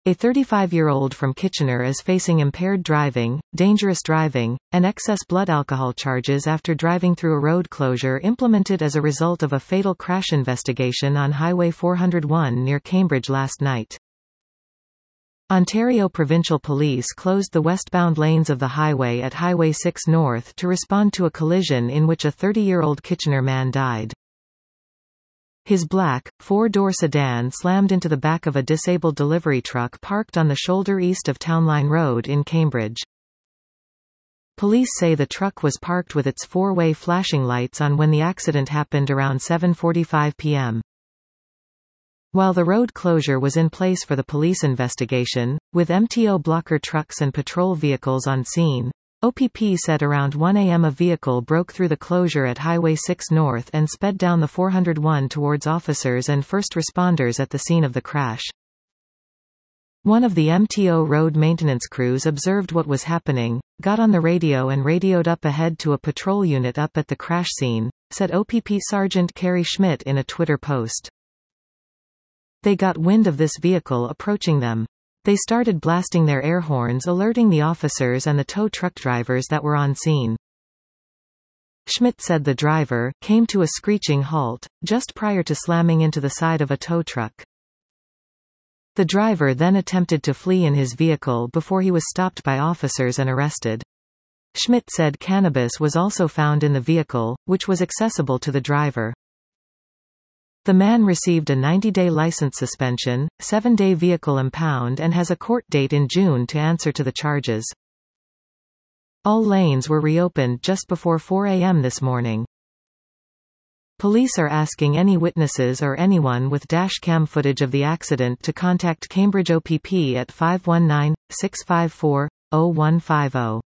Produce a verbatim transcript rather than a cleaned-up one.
A thirty-five-year-old from Kitchener is facing impaired driving, dangerous driving, and excess blood alcohol charges after driving through a road closure implemented as a result of a fatal crash investigation on Highway four oh one near Cambridge last night. Ontario Provincial Police closed the westbound lanes of the highway at Highway six North to respond to a collision in which a thirty-year-old Kitchener man died. His black, four-door sedan slammed into the back of a disabled delivery truck parked on the shoulder east of Townline Road in Cambridge. Police say the truck was parked with its four-way flashing lights on when the accident happened around seven forty-five p m While the road closure was in place for the police investigation, with M T O blocker trucks and patrol vehicles on scene, O P P said around one a m a vehicle broke through the closure at Highway six North and sped down the four oh one towards officers and first responders at the scene of the crash. One of the M T O road maintenance crews observed what was happening, got on the radio and radioed up ahead to a patrol unit up at the crash scene, said O P P Sergeant Kerry Schmidt in a Twitter post. They got wind of this vehicle approaching them. They started blasting their air horns alerting the officers and the tow truck drivers that were on scene. Schmidt said the driver came to a screeching halt, just prior to slamming into the side of a tow truck. The driver then attempted to flee in his vehicle before he was stopped by officers and arrested. Schmidt said cannabis was also found in the vehicle, which was accessible to the driver. The man received a ninety-day license suspension, seven-day vehicle impound and has a court date in June to answer to the charges. All lanes were reopened just before four a m this morning. Police are asking any witnesses or anyone with dash cam footage of the accident to contact Cambridge O P P at five one nine, six five four, zero one five zero.